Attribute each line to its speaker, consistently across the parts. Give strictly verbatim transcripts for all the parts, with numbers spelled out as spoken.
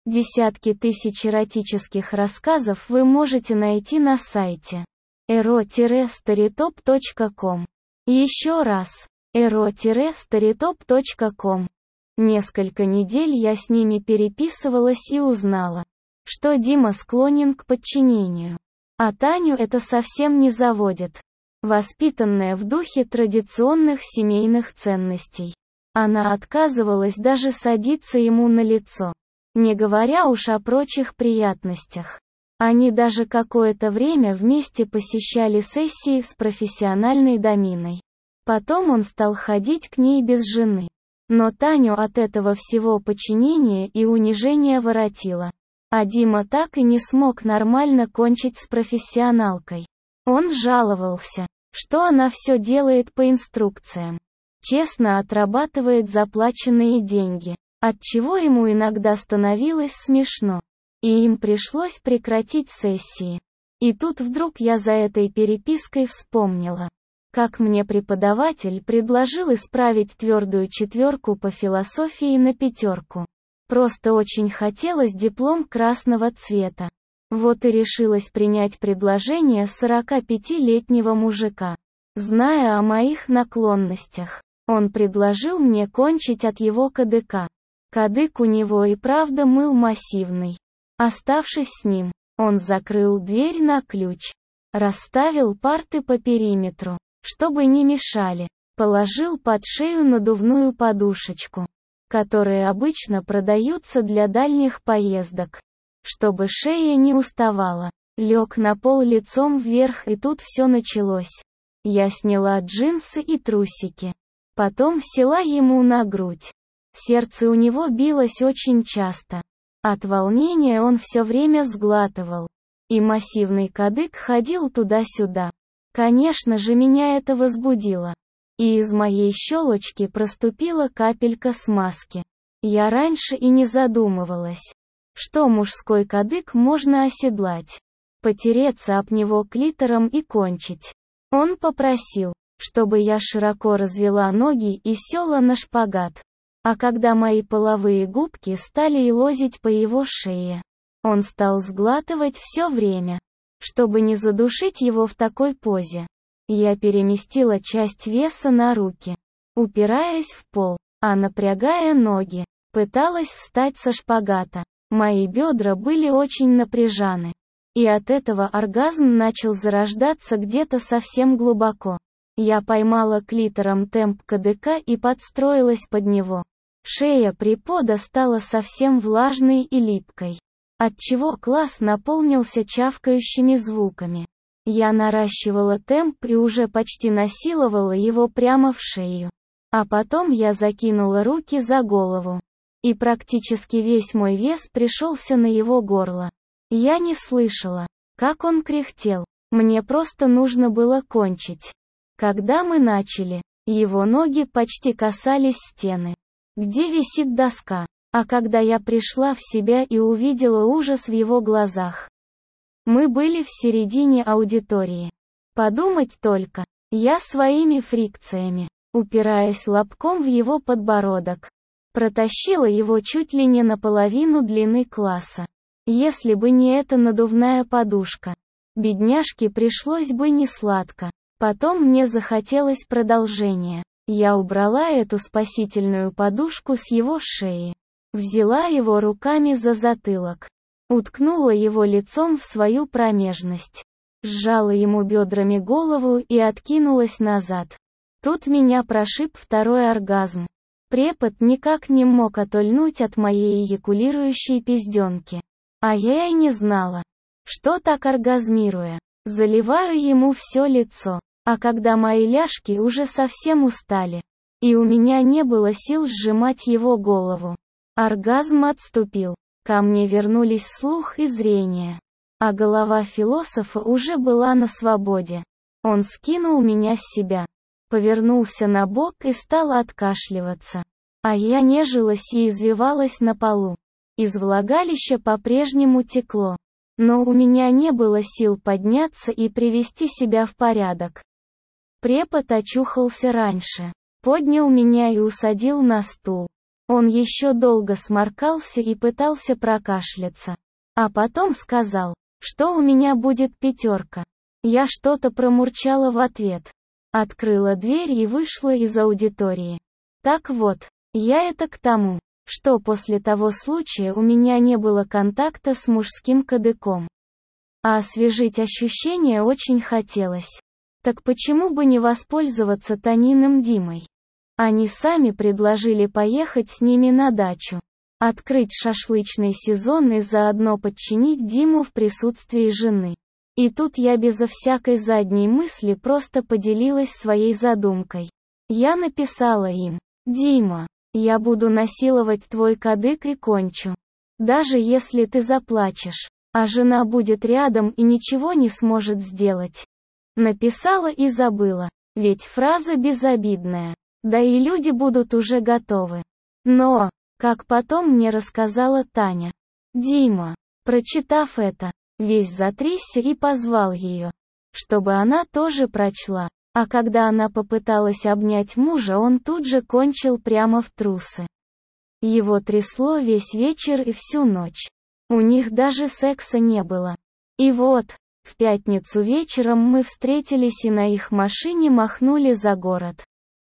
Speaker 1: Десятки тысяч эротических рассказов вы можете найти на сайте эро старитоп точка ком. Еще раз, эро старитоп точка ком. Несколько недель я с ними переписывалась и узнала, что Дима склонен к подчинению. А Таню это совсем не заводит. Воспитанная в духе традиционных семейных ценностей, она отказывалась даже садиться ему на лицо. Не говоря уж о прочих приятностях. Они даже какое-то время вместе посещали сессии с профессиональной доминой. Потом он стал ходить к ней без жены. Но Таню от этого всего подчинения и унижения воротило. А Дима так и не смог нормально кончить с профессионалкой. Он жаловался, что она все делает по инструкциям. Честно отрабатывает заплаченные деньги. Отчего ему иногда становилось смешно. И им пришлось прекратить сессии. И тут вдруг я за этой перепиской вспомнила, как мне преподаватель предложил исправить твердую четверку по философии на пятерку. Просто очень хотелось диплом красного цвета. Вот и решилась принять предложение сорокапятилетнего мужика. Зная о моих наклонностях, он предложил мне кончить от его кадыка. Кадык у него и правда был массивный. Оставшись с ним, он закрыл дверь на ключ, расставил парты по периметру, чтобы не мешали, положил под шею надувную подушечку, которые обычно продаются для дальних поездок, чтобы шея не уставала, лег на пол лицом вверх, и тут все началось. Я сняла джинсы и трусики, потом села ему на грудь. Сердце у него билось очень часто. От волнения он все время сглатывал. И массивный кадык ходил туда-сюда. Конечно же, меня это возбудило. И из моей щелочки проступила капелька смазки. Я раньше и не задумывалась, что мужской кадык можно оседлать, потереться об него клитором и кончить. Он попросил, чтобы я широко развела ноги и села на шпагат. А когда мои половые губки стали елозить по его шее, он стал сглатывать все время. Чтобы не задушить его в такой позе, я переместила часть веса на руки, упираясь в пол, а напрягая ноги, пыталась встать со шпагата. Мои бедра были очень напряжены. И от этого оргазм начал зарождаться где-то совсем глубоко. Я поймала клитором темп кадыка и подстроилась под него. Шея препода стала совсем влажной и липкой, отчего класс наполнился чавкающими звуками. Я наращивала темп и уже почти насиловала его прямо в шею. А потом я закинула руки за голову. И практически весь мой вес пришелся на его горло. Я не слышала, как он кряхтел. Мне просто нужно было кончить. Когда мы начали, его ноги почти касались стены, где висит доска. А когда я пришла в себя и увидела ужас в его глазах, мы были в середине аудитории. Подумать только, я своими фрикциями, упираясь лобком в его подбородок, протащила его чуть ли не наполовину длины класса. Если бы не эта надувная подушка, бедняжке пришлось бы несладко. Потом мне захотелось продолжения. Я убрала эту спасительную подушку с его шеи, взяла его руками за затылок, уткнула его лицом в свою промежность, сжала ему бедрами голову и откинулась назад. Тут меня прошиб второй оргазм. Препод никак не мог отольнуть от моей эякулирующей пизденки. А я и не знала, что так оргазмируя, заливаю ему все лицо. А когда мои ляжки уже совсем устали, и у меня не было сил сжимать его голову, оргазм отступил. Ко мне вернулись слух и зрение. А голова философа уже была на свободе. Он скинул меня с себя, повернулся на бок и стал откашливаться. А я нежилась и извивалась на полу. Из влагалища по-прежнему текло. Но у меня не было сил подняться и привести себя в порядок. Препод очухался раньше, поднял меня и усадил на стул. Он еще долго сморкался и пытался прокашляться. А потом сказал, что у меня будет пятерка. Я что-то промурчала в ответ. Открыла дверь и вышла из аудитории. Так вот, я это к тому, что после того случая у меня не было контакта с мужским кадыком. А освежить ощущения очень хотелось. Так почему бы не воспользоваться Таниным Димой? Они сами предложили поехать с ними на дачу. Открыть шашлычный сезон и заодно подчинить Диму в присутствии жены. И тут я безо всякой задней мысли просто поделилась своей задумкой. Я написала им: «Дима, я буду насиловать твой кадык и кончу. Даже если ты заплачешь, а жена будет рядом и ничего не сможет сделать». Написала и забыла, ведь фраза безобидная. Да и люди будут уже готовы. Но, как потом мне рассказала Таня, Дима, прочитав это, весь затрясся и позвал ее, чтобы она тоже прочла. А когда она попыталась обнять мужа, он тут же кончил прямо в трусы. Его трясло весь вечер и всю ночь. У них даже секса не было. И вот, в пятницу вечером мы встретились и на их машине махнули за город.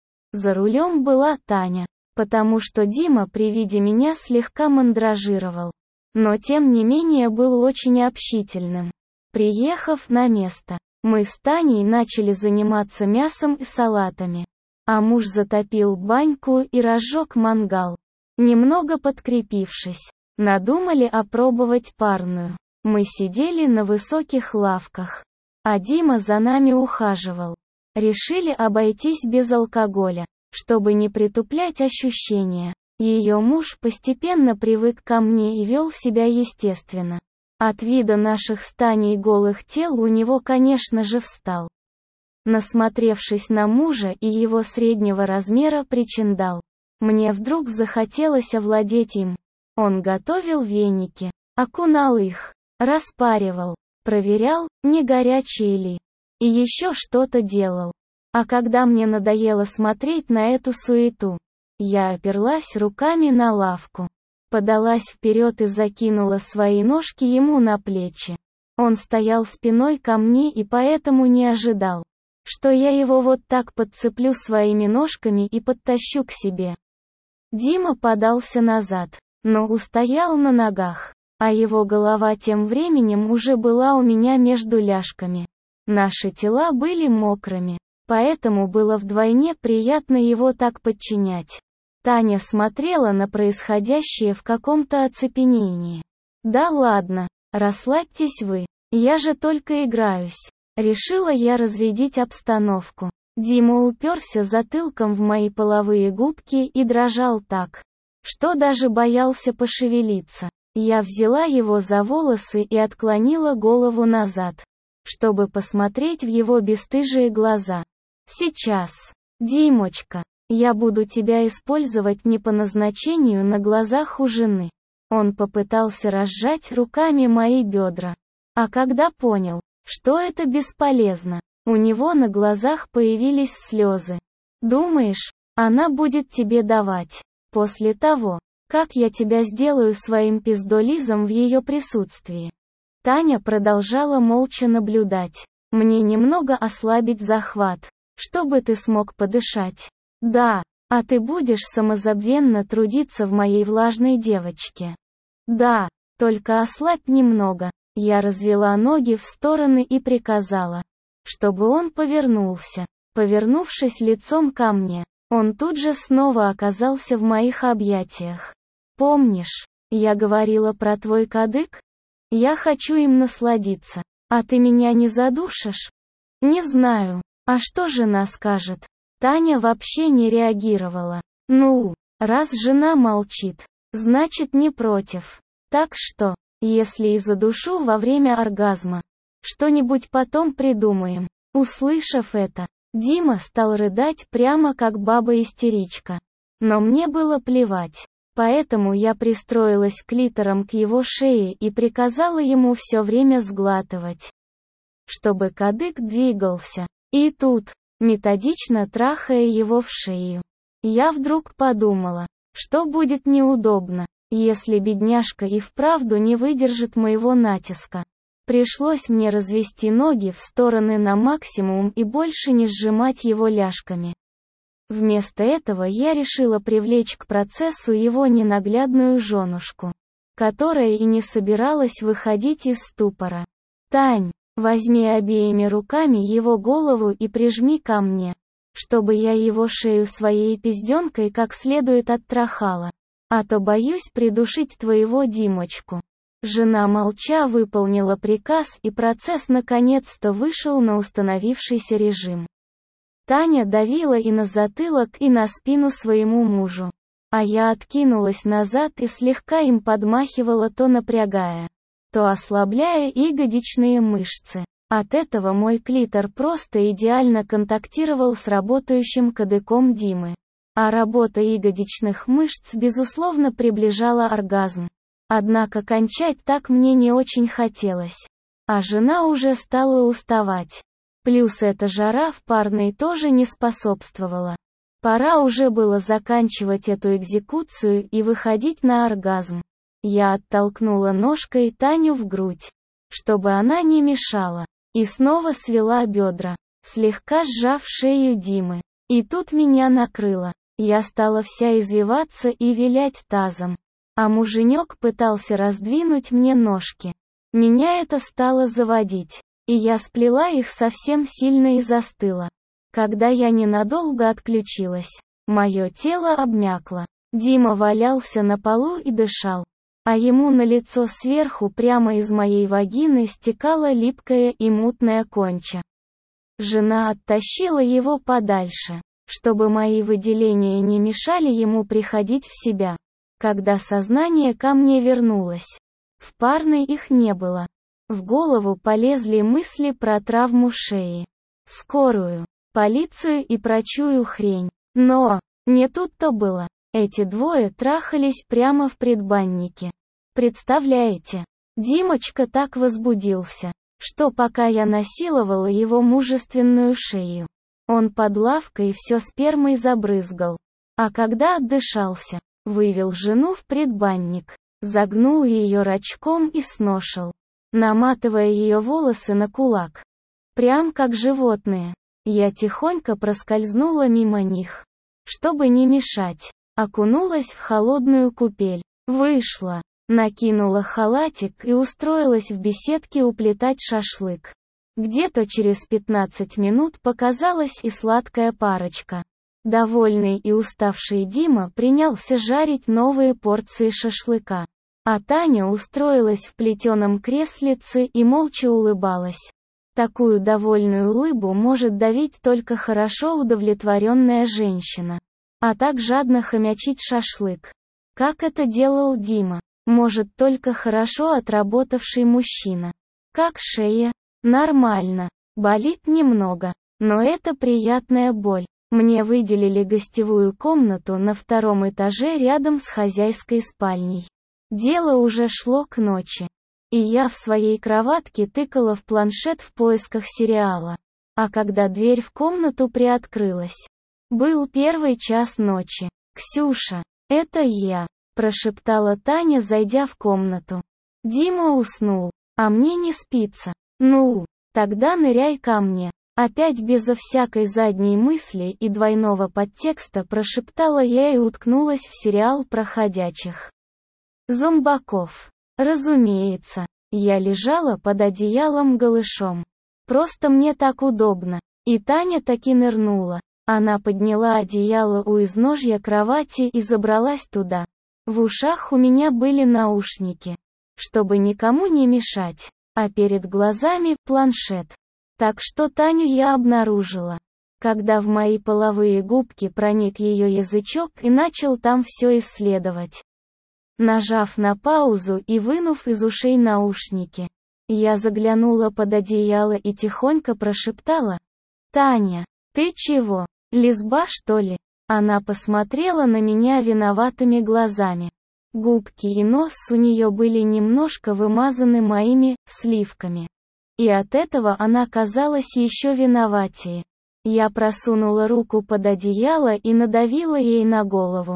Speaker 1: За рулем была Таня, потому что Дима при виде меня слегка мандражировал. Но тем не менее был очень общительным. Приехав на место, мы с Таней начали заниматься мясом и салатами. А муж затопил баньку и разжег мангал. Немного подкрепившись, надумали опробовать парную. Мы сидели на высоких лавках, а Дима за нами ухаживал. Решили обойтись без алкоголя, чтобы не притуплять ощущения. Ее муж постепенно привык ко мне и вел себя естественно. От вида наших с Таней голых тел у него, конечно же, встал. Насмотревшись на мужа и его среднего размера причиндал, мне вдруг захотелось овладеть им. Он готовил веники, окунал их, распаривал, проверял, не горячие ли. И еще что-то делал. А когда мне надоело смотреть на эту суету, я оперлась руками на лавку, подалась вперед и закинула свои ножки ему на плечи. Он стоял спиной ко мне и поэтому не ожидал, что я его вот так подцеплю своими ножками и подтащу к себе. Дима подался назад, но устоял на ногах, а его голова тем временем уже была у меня между ляжками. Наши тела были мокрыми, поэтому было вдвойне приятно его так подчинять. Таня смотрела на происходящее в каком-то оцепенении. «Да ладно, расслабьтесь вы, я же только играюсь». Решила я разрядить обстановку. Дима уперся затылком в мои половые губки и дрожал так, что даже боялся пошевелиться. Я взяла его за волосы и отклонила голову назад, чтобы посмотреть в его бесстыжие глаза. «Сейчас, Димочка, я буду тебя использовать не по назначению на глазах у жены». Он попытался разжать руками мои бедра. А когда понял, что это бесполезно, у него на глазах появились слезы. «Думаешь, она будет тебе давать, после того, как я тебя сделаю своим пиздолизом в ее присутствии?» Таня продолжала молча наблюдать. «Мне немного ослабить захват, чтобы ты смог подышать. Да, а ты будешь самозабвенно трудиться в моей влажной девочке. Да, только ослабь немного». Я развела ноги в стороны и приказала, чтобы он повернулся. Повернувшись лицом ко мне, он тут же снова оказался в моих объятиях. «Помнишь, я говорила про твой кадык? Я хочу им насладиться. А ты меня не задушишь?» «Не знаю. А что жена скажет?» Таня вообще не реагировала. «Ну, раз жена молчит, значит не против. Так что, если и задушу во время оргазма, что-нибудь потом придумаем». Услышав это, Дима стал рыдать прямо как баба-истеричка. Но мне было плевать. Поэтому я пристроилась клитором к его шее и приказала ему все время сглатывать, чтобы кадык двигался. И тут, методично трахая его в шею, я вдруг подумала, Что будет неудобно, если бедняжка и вправду не выдержит моего натиска? Пришлось мне развести ноги в стороны на максимум и больше не сжимать его ляжками. Вместо этого я решила привлечь к процессу его ненаглядную женушку, которая и не собиралась выходить из ступора. «Тань, возьми обеими руками его голову и прижми ко мне, чтобы я его шею своей пизденкой как следует оттрахала, а то боюсь придушить твоего Димочку». Жена молча выполнила приказ, и процесс наконец-то вышел на установившийся режим. Таня давила и на затылок, и на спину своему мужу, а я откинулась назад и слегка им подмахивала, то напрягая, то ослабляя ягодичные мышцы. От этого мой клитор просто идеально контактировал с работающим кадыком Димы, а работа ягодичных мышц безусловно приближала оргазм. Однако кончать так мне не очень хотелось, а жена уже стала уставать. Плюс эта жара в парной тоже не способствовала. Пора уже было заканчивать эту экзекуцию и выходить на оргазм. Я оттолкнула ножкой Таню в грудь, чтобы она не мешала, и снова свела бедра, слегка сжав шею Димы. И тут меня накрыло. Я стала вся извиваться и вилять тазом, а муженек пытался раздвинуть мне ножки. Меня это стало заводить, и я сплела их совсем сильно и застыла. Когда я ненадолго отключилась, мое тело обмякло. Дима валялся на полу и дышал, а ему на лицо сверху прямо из моей вагины стекала липкая и мутная конча. Жена оттащила его подальше, чтобы мои выделения не мешали ему приходить в себя. Когда сознание ко мне вернулось, в парной их не было. В голову полезли мысли про травму шеи, скорую, полицию и прочую хрень. Но не тут-то было. Эти двое трахались прямо в предбаннике. Представляете? Димочка так возбудился, что пока я насиловала его мужественную шею, он под лавкой все спермой забрызгал. А когда отдышался, вывел жену в предбанник, загнул ее рачком и сношил, наматывая ее волосы на кулак. Прям как животные. Я тихонько проскользнула мимо них, чтобы не мешать, окунулась в холодную купель, вышла, накинула халатик и устроилась в беседке уплетать шашлык. Где-то через пятнадцать минут показалась и сладкая парочка. Довольный и уставший Дима принялся жарить новые порции шашлыка, а Таня устроилась в плетеном креслице и молча улыбалась. Такую довольную улыбу может давить только хорошо удовлетворенная женщина, а так жадно хомячить шашлык, как это делал Дима, может только хорошо отработавший мужчина. Как шея? Нормально. Болит немного, но это приятная боль. Мне выделили гостевую комнату на втором этаже рядом с хозяйской спальней. Дело уже шло к ночи, и я в своей кроватке тыкала в планшет в поисках сериала. А когда дверь в комнату приоткрылась, был первый час ночи. «Ксюша, это я», – прошептала Таня, зайдя в комнату. «Дима уснул, а мне не спится. Ну, тогда ныряй ко мне». Опять безо всякой задней мысли и двойного подтекста прошептала я и уткнулась в сериал про ходячих зомбаков. Разумеется, я лежала под одеялом голышом. Просто мне так удобно. И Таня таки нырнула. Она подняла одеяло у изножья кровати и забралась туда. В ушах у меня были наушники, чтобы никому не мешать, а перед глазами планшет. Так что Таню я обнаружила, когда в мои половые губки проник ее язычок и начал там все исследовать. Нажав на паузу и вынув из ушей наушники, я заглянула под одеяло и тихонько прошептала: «Таня, ты чего, лесба что ли?» Она посмотрела на меня виноватыми глазами. Губки и нос у нее были немножко вымазаны моими сливками. И от этого она казалась еще виноватее. Я просунула руку под одеяло и надавила ей на голову.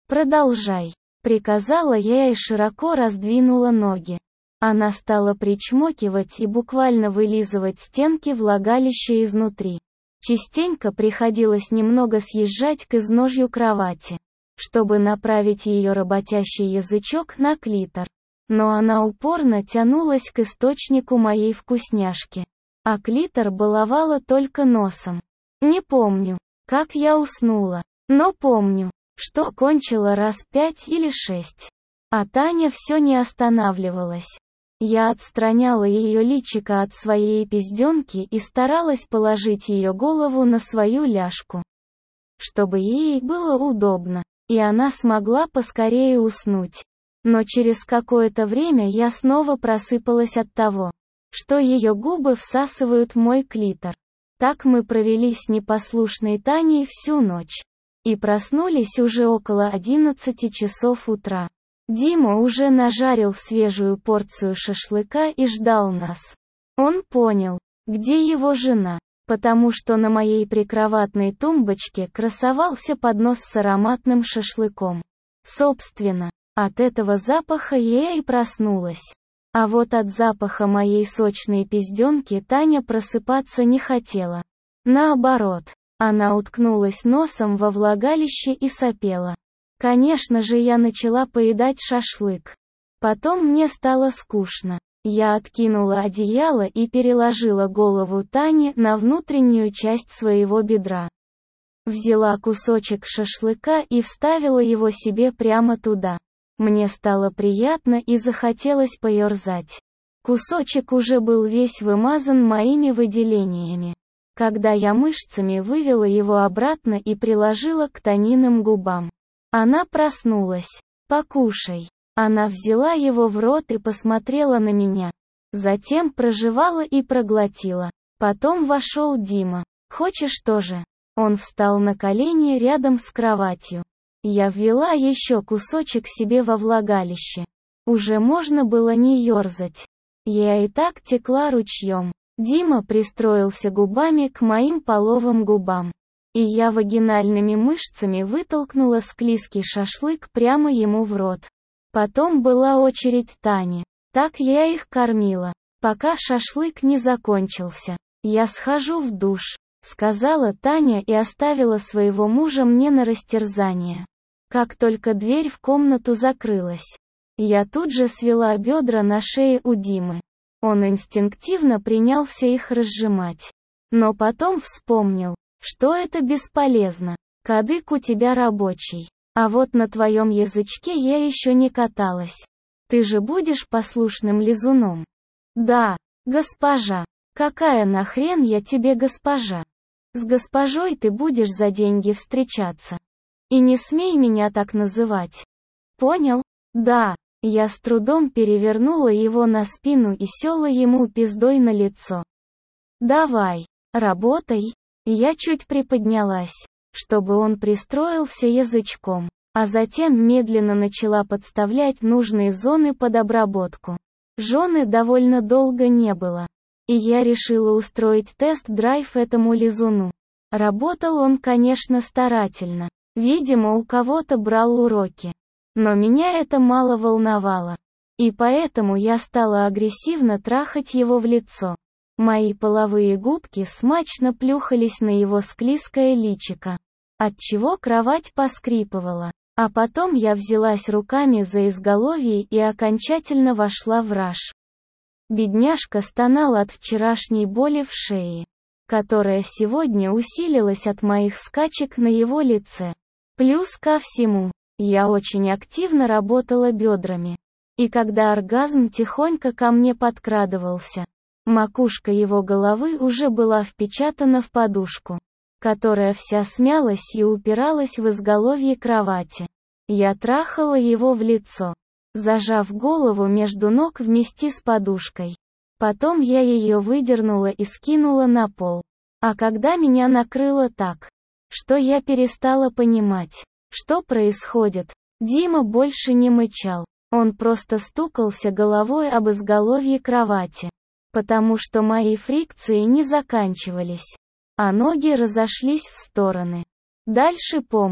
Speaker 1: «Продолжай», — приказала я и широко раздвинула ноги. Она стала причмокивать и буквально вылизывать стенки влагалища изнутри. Частенько приходилось немного съезжать к изножью кровати, чтобы направить ее работящий язычок на клитор. Но она упорно тянулась к источнику моей вкусняшки, а клитор баловала только носом. Не помню, как я уснула, но помню, что кончила раз пять или шесть. А Таня все не останавливалась. Я отстраняла ее личико от своей пизденки и старалась положить ее голову на свою ляжку, чтобы ей было удобно, и она смогла поскорее уснуть. Но через какое-то время я снова просыпалась от того, что ее губы всасывают мой клитор. Так мы провели с непослушной Таней всю ночь. И проснулись уже около одиннадцати часов утра. Дима уже нажарил свежую порцию шашлыка и ждал нас. Он понял, где его жена, потому что на моей прикроватной тумбочке красовался поднос с ароматным шашлыком. Собственно, от этого запаха я и проснулась. А вот от запаха моей сочной пизденки Таня просыпаться не хотела. Наоборот, она уткнулась носом во влагалище и сопела. Конечно же, я начала поедать шашлык. Потом мне стало скучно. Я откинула одеяло и переложила голову Тани на внутреннюю часть своего бедра. Взяла кусочек шашлыка и вставила его себе прямо туда. Мне стало приятно и захотелось поерзать. Кусочек уже был весь вымазан моими выделениями. Когда я мышцами вывела его обратно и приложила к Таниным губам. Она проснулась. «Покушай». Она взяла его в рот и посмотрела на меня. Затем прожевала и проглотила. Потом вошел Дима. «Хочешь тоже?» Он встал на колени рядом с кроватью. Я ввела еще кусочек себе во влагалище. Уже можно было не ерзать. Я и так текла ручьем. Дима пристроился губами к моим половым губам. И я вагинальными мышцами вытолкнула склизкий шашлык прямо ему в рот. Потом была очередь Тани. Так я их кормила, пока шашлык не закончился. «Я схожу в душ», — сказала Таня и оставила своего мужа мне на растерзание. Как только дверь в комнату закрылась, я тут же свела бедра на шее у Димы. Он инстинктивно принялся их разжимать. Но потом вспомнил, что это бесполезно. Кадык у тебя рабочий. А вот на твоем язычке я еще не каталась. Ты же будешь послушным лизуном? Да, госпожа. Какая нахрен я тебе госпожа? С госпожой ты будешь за деньги встречаться. И не смей меня так называть. Понял? Да. Я с трудом перевернула его на спину и села ему пиздой на лицо. Давай, работай. Я чуть приподнялась, чтобы он пристроился язычком, а затем медленно начала подставлять нужные зоны под обработку. Жены довольно долго не было, и я решила устроить тест-драйв этому лизуну. Работал он, конечно, старательно. Видимо, у кого-то брал уроки. Но меня это мало волновало. И поэтому я стала агрессивно трахать его в лицо. Мои половые губки смачно плюхались на его склизкое личико, отчего кровать поскрипывала. А потом я взялась руками за изголовье и окончательно вошла в раж. Бедняжка стонал от вчерашней боли в шее, которая сегодня усилилась от моих скачек на его лице. Плюс ко всему, я очень активно работала бедрами. И когда оргазм тихонько ко мне подкрадывался, макушка его головы уже была впечатана в подушку, которая вся смялась и упиралась в изголовье кровати. Я трахала его в лицо, зажав голову между ног вместе с подушкой. Потом я ее выдернула и скинула на пол. А когда меня накрыло так, что я перестала понимать, что происходит, Дима больше не мычал. Он просто стукался головой об изголовье кровати, потому что мои фрикции не заканчивались, а ноги разошлись в стороны. Дальше помню.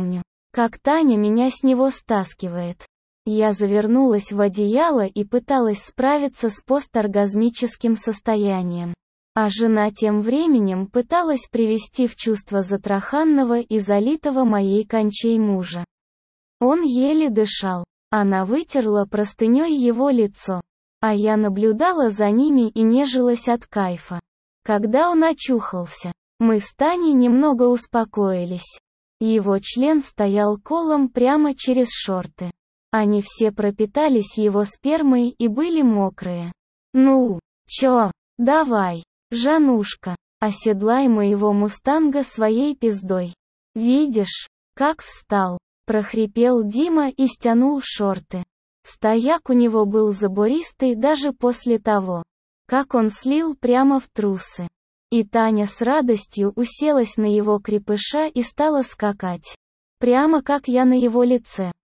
Speaker 1: как Таня меня с него стаскивает. Я завернулась в одеяло и пыталась справиться с посторгазмическим состоянием. А жена тем временем пыталась привести в чувство затраханного и залитого моей кончей мужа. Он еле дышал. Она вытерла простыней его лицо. А я наблюдала за ними и нежилась от кайфа. Когда он очухался, мы с Таней немного успокоились. Его член стоял колом прямо через шорты. Они все пропитались его спермой и были мокрые. «Ну, чё, давай, Жанушка, оседлай моего мустанга своей пиздой. Видишь, как встал?» — прохрипел Дима и стянул шорты. Стояк у него был забористый даже после того, как он слил прямо в трусы. И Таня с радостью уселась на его крепыша и стала скакать. Прямо как я на его лице.